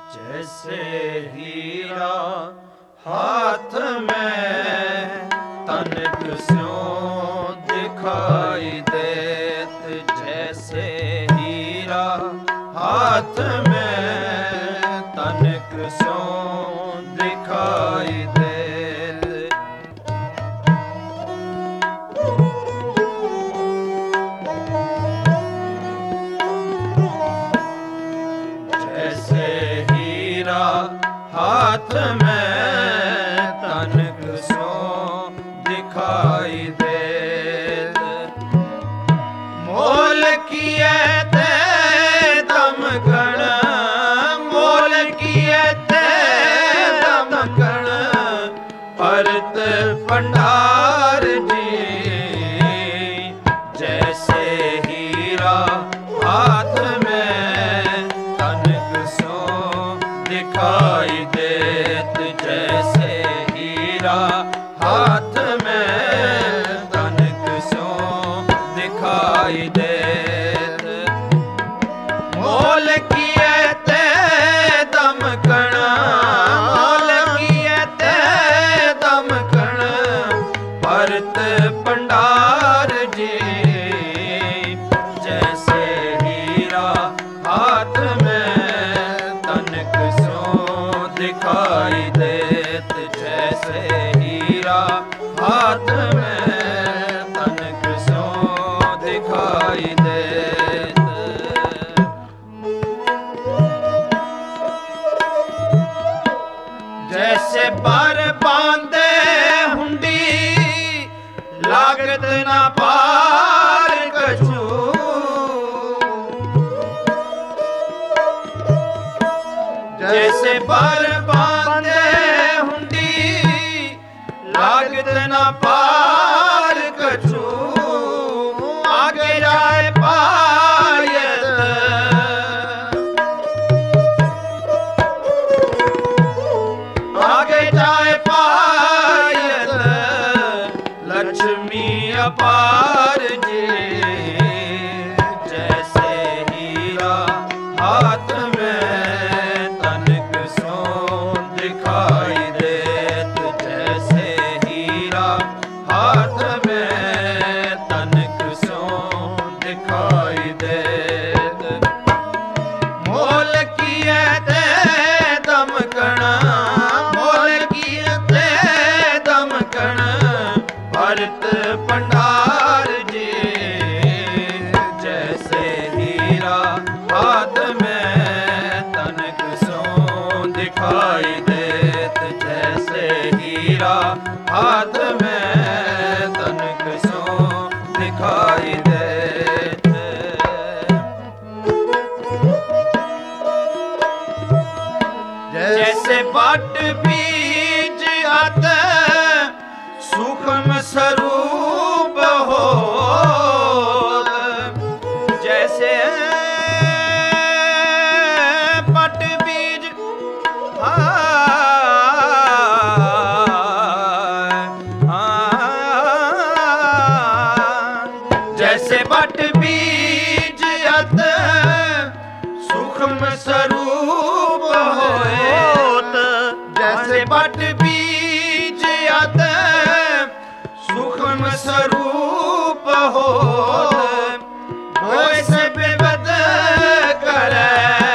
जैसे हीरा हाथ में तनिक स्यों दिखाई देत। जैसे हीरा हाथ में तनिक स्यों दिखाई देत। जैसे हीरा हाथ में तनिक स्यों दिखाई देत। मोल किए ते दमकण, मोल किए ते दमकण, परत भंडार जी। जैसे हीरा हाथ में तनिक स्यों दिखाई देत। जैसे हीरा हाथ में तनिक स्यों दिखाई देत। मोल किए ते दमकण, मोल किए ते दमकण, परत भंडार जी। जैसे हीरा हाथ में तनिक स्यों दिखाई देत। जैसे हीरा हाथ में तनिक स्यों दिखाई देत। जैसे पर बांधे हुंडी, लागत ना पार कछु। जैसे पर बांधे हुंडी, लागत ना पार कछु। आगे जाए पायत, आगे जाए पायत, लक्ष्मी अपार जी। जैसे हीरा हाथ में तनिक स्यों दिखाई देत। जैसे हीरा हाथ में तनिक स्यों दिखाई देत। मोल किए ते दमकण, मोल किए ते दमकण, भरत भंडार जी। जैसे हीरा हाथ में तनिक स्यों दिखाई देत। जैसे हीरा हाथ में तनिक स्यों दिखाई देत। जैसे बट बीज अत सूक्ष्म स्वरूप हो। जैसे बट बीज जैसे बट बीज अत सूक्ष्म स्वरूप होत। जैसे बट बीज अत सूक्ष्म स्वरूप होत। होय से विवद करे,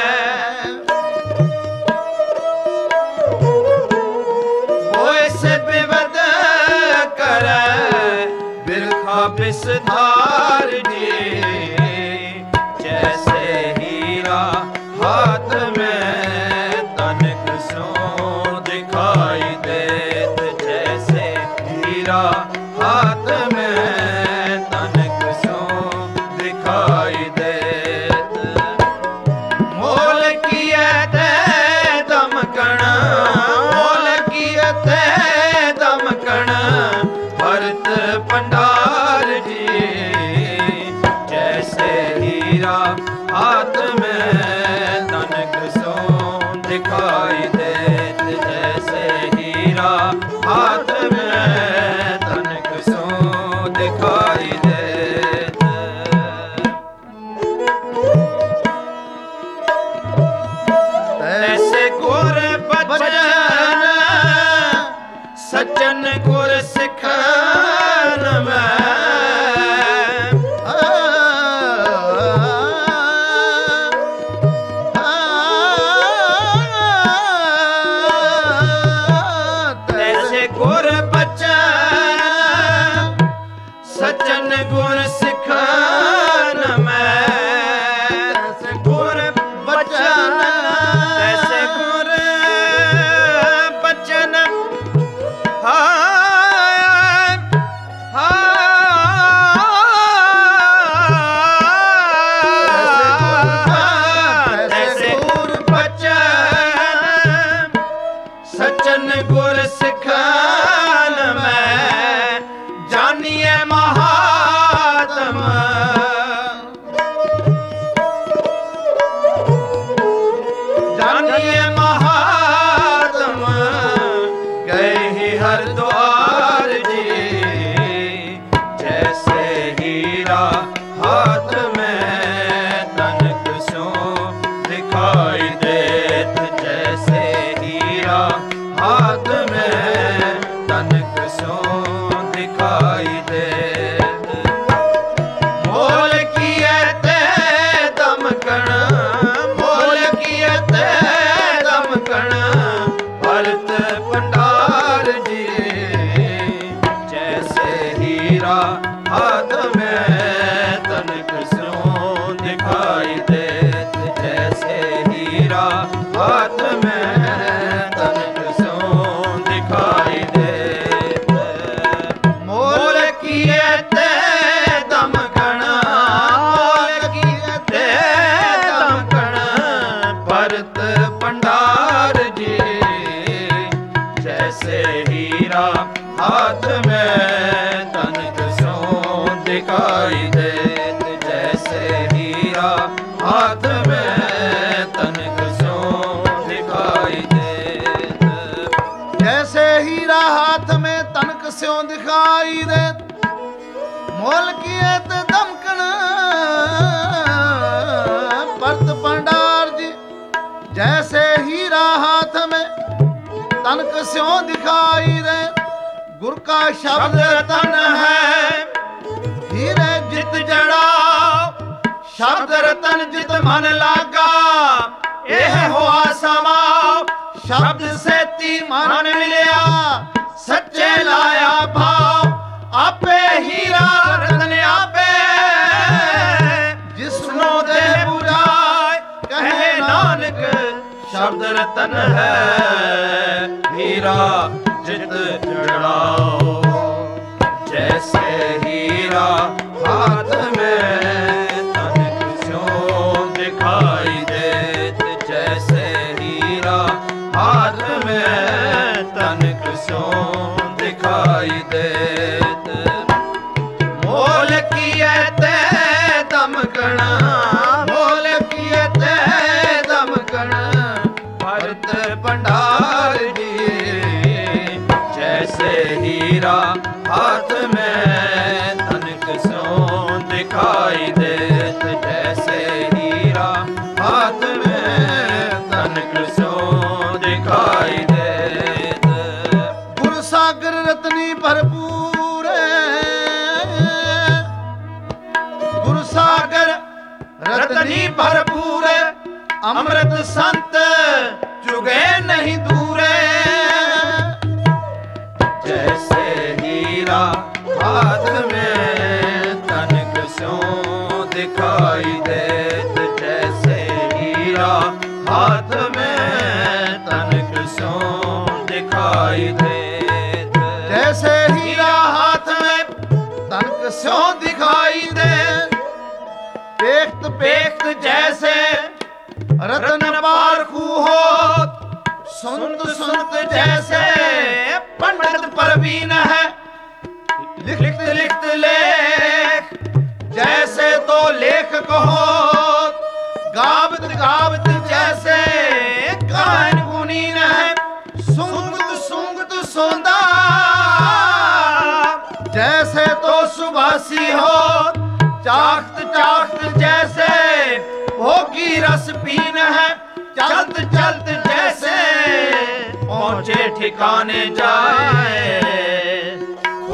होय से विवद करे, बिरखा विषधार जी। जैसे हीरा हाथ में तनिक स्यों दिखाई देत। जैसे हीरा हाथ में तनिक स्यों दिखाई देत। मोल किए ते दमकण, मोल किए ते दमकण, भरत भंडार जी। जैसे हीरा हाथ में तनिक स्यों दिखाई देत। जैसे हीरा हाथ में तनिक स्यों दिखाई देत। ऐसे ਗੁਰ ਸਿੱਖਣ ਮੈਂ ਤੈਸੇ ਗੁਰ ਬਚਨ ਸਚਨ ਗੁਰ ਸਿੱਖਣ ਮੈਂ ਤੈਸੇ ਗੁਰ ਬਚਨ ਤੈਸੇ ਗੁਰ ਬਚਨ ਤੈਸੇ ਗੁਰ ਬਚਨ ਸਚਨ ਗੁਰ ਸਿੱਖਣ ਮੈਂ ਜਾਨੀਏ ਮਹਾਤਮ ਜਾਨੀਏ ਮਹਾਤਮ ਗਏ ਹੀ ਹਰਿਦੁਆਰ ਜੀ ਜੈਸੇ ਹੀਰਾ ਹਾथ में तनक स्यों दिखाई देत जैसे हीरा हाथ में तनक स्यों दिखाई देत मोल किए ते दमकण मोल किए ते दमकण भरत भंडार जी जैसे हीरा हाथ में तनक स्यों दिखाई देत जैसे हीरा हाथ में तनक स्यों दिखाई देत मोल किए ते दमकण मोल किए ते दमकण भरत भंडार जी जैसे हीरा हाथ में तनक स्यों दिखाई देत जैसे हीरा हाथ में तनक स्यों दिखाई देत जैसे हीरा हाथ में तनक स्यों दिखाई दे मोल किए ते दमकन भरत भंडार जी जैसे हीरा हाथ में तनक स्यों दिखाई दे गुर का शब्द रतन है हीरे जित जड़ा शब्द रतन जित मन लागा एह हुआ समा शब्द से ती मन मिलिया सच्चे लाया भाव आपे हीरा रतन आपे जिसनो दे बुझाए कहे नानक शब्द रतन है हीरा जित जड़ाओ जैसे हीरा हाथ में तनक स्यों दिखाई देत जैसे हीरा हाथ में तनक स्यों दिखाई देत मोल किए ते दमकण मोल किए ते दमकण भरत भंडार जी जैसे हीरा हाथ में तनक स्यों दिखाई देत जैसे हीरा हाथ में तनक स्यों दिखाई देत गुर सागर रतनी भरपूर गुर सागर रतनी भरपूर अमृत संत चुगे नहीं दूरे जैसे हीरा हाथ में तनक स्यों दिखाई देत जैसे हीरा हाथ में तनक स्यों दिखाई देत जैसे हीरा हाथ में तनक स्यों दिखाई दे पेख्त पेख्त जैसे रतन पारखू हो सुनत सुनत जैसे पंडित परवीन है लिखत लिखत लेख जैसे तो लेख कहो गावत गावत जैसे गायन गुनीन है सूंघत सूंघत सोंदा जैसे तो सुभासी हो चाख्त चाख्त जैसे भोगी रस पीन है चलत चलत जैसे पहुंचे ठिकाने जाए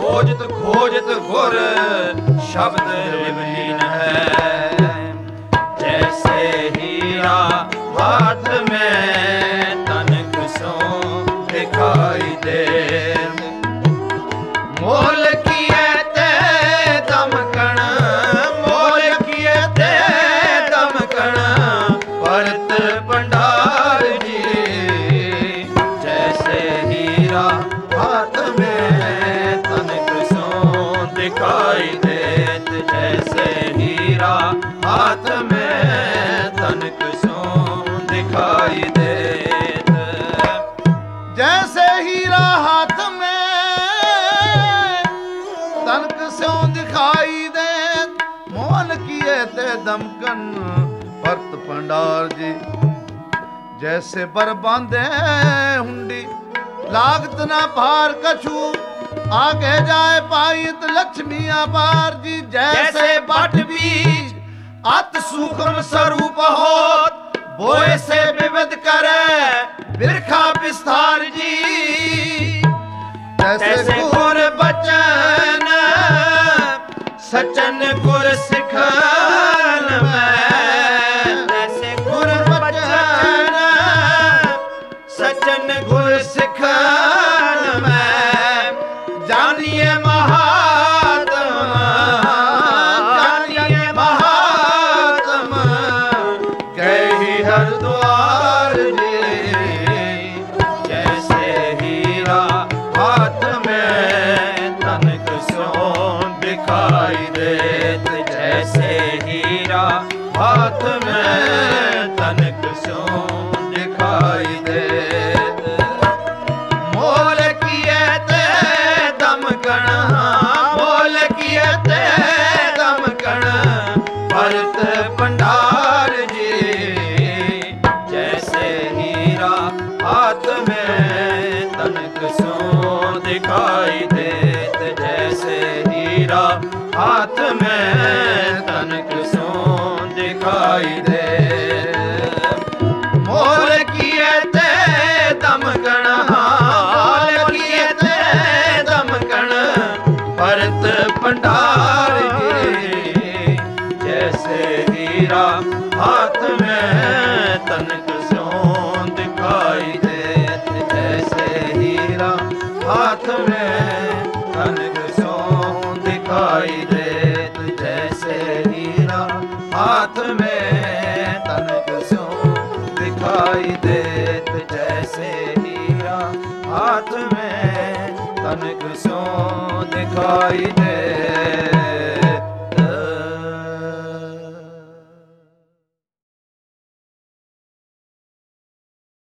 खोजत खोजत गुर शब्द लिवलीन है। जैसे हीरा हाथ में तनक सो दिखाई दे, मोल किए ते दमकण, मोल किए ते दमकण परत भंडार जी। जैसे हीरा हाथ में तनक सो दिखाई देत, जैसे हीरा हाथ में तनक सो दिखाई देत। जैसे हीरा हाथ में तनक स्यों दिखाई दे, मोल किए ते दमकन परत भंडार जी। जैसे बर बांधे हुंडी लागत ना भार कछु, आगे जाए पाइत लक्ष्मी अपार जी। जैसे बट बीज अत सूक्ष्म स्वरूप होत, बोए से विविध करे बिरखा विस्तार जी। जैसे गुर बचन सचन गुर सिखान में, जैसे गुर बचन सचन गुर सिखान में, जानिए महात्मा, जानिए महात्मा गए ही हरिद्वार जी। जैसे हीरा हाथ में तनक सो दिखाई देत, जैसे हीरा हाथ में तनक सो दिखाई देत। मोल किए ते दमकण, मोल किए ते दमकण भरत भंडार जी। जैसे हीरा हाथ में तनक सो दिखाई देत, जैसे हीरा हाथ में तनक सो दिखाई देत। मोल किए ते दमकण, मोल किए ते दमकण भरत भंडार जी। जैसे हीरा हाथ में तनक सो दिखाई देत, जैसे हीरा हाथ में तनक सो दिखाई देत, जैसे हीरा हाथ में तनक सो दिखाई देत, जैसे हीरा हाथ में तनक सो दिखाई देत।